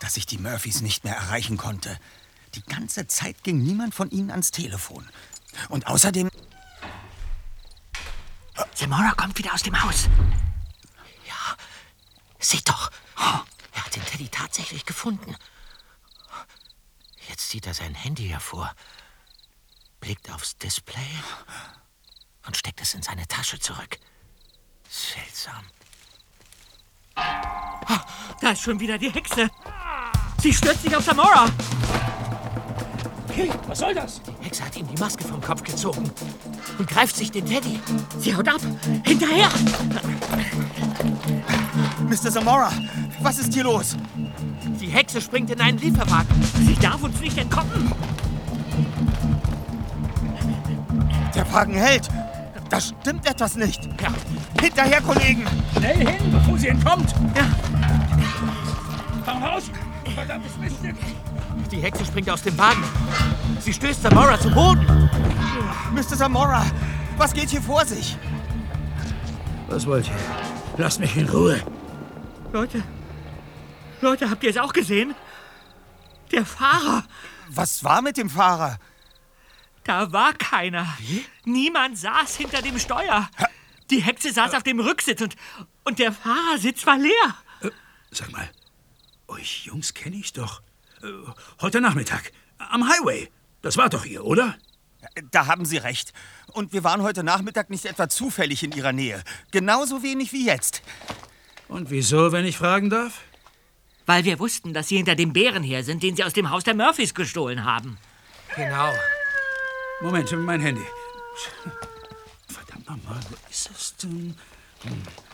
dass ich die Murphys nicht mehr erreichen konnte. Die ganze Zeit ging niemand von ihnen ans Telefon. Und außerdem... Zamora kommt wieder aus dem Haus. Ja, seht doch. Er hat den Teddy tatsächlich gefunden. Jetzt zieht er sein Handy hervor, blickt aufs Display und steckt es in seine Tasche zurück. Seltsam. Da ist schon wieder die Hexe. Sie stürzt sich auf Zamora. Hey, was soll das? Die Hexe hat ihm die Maske vom Kopf gezogen und greift sich den Teddy. Sie haut ab. Hinterher! Mr. Zamora, was ist hier los? Die Hexe springt in einen Lieferwagen. Sie darf uns nicht entkommen. Der Wagen hält. Da stimmt etwas nicht. Ja. Hinterher, Kollegen! Schnell hin, bevor sie entkommt. Ja. Komm raus, verdammtes Miststück. Die Hexe springt aus dem Wagen. Sie stößt Zamora zu Boden. Mr. Zamora, was geht hier vor sich? Was wollt ihr? Lasst mich in Ruhe. Leute, habt ihr es auch gesehen? Der Fahrer. Was war mit dem Fahrer? Da war keiner. Niemand saß hinter dem Steuer. Die Hexe saß auf dem Rücksitz und der Fahrersitz war leer. Sag mal, euch Jungs kenne ich doch. Heute Nachmittag, am Highway. Das war doch ihr, oder? Da haben Sie recht. Und wir waren heute Nachmittag nicht etwa zufällig in Ihrer Nähe. Genauso wenig wie jetzt. Und wieso, wenn ich fragen darf? Weil wir wussten, dass Sie hinter dem Bären her sind, den Sie aus dem Haus der Murphys gestohlen haben. Genau. Moment, mein Handy. Verdammt nochmal, wo ist es denn?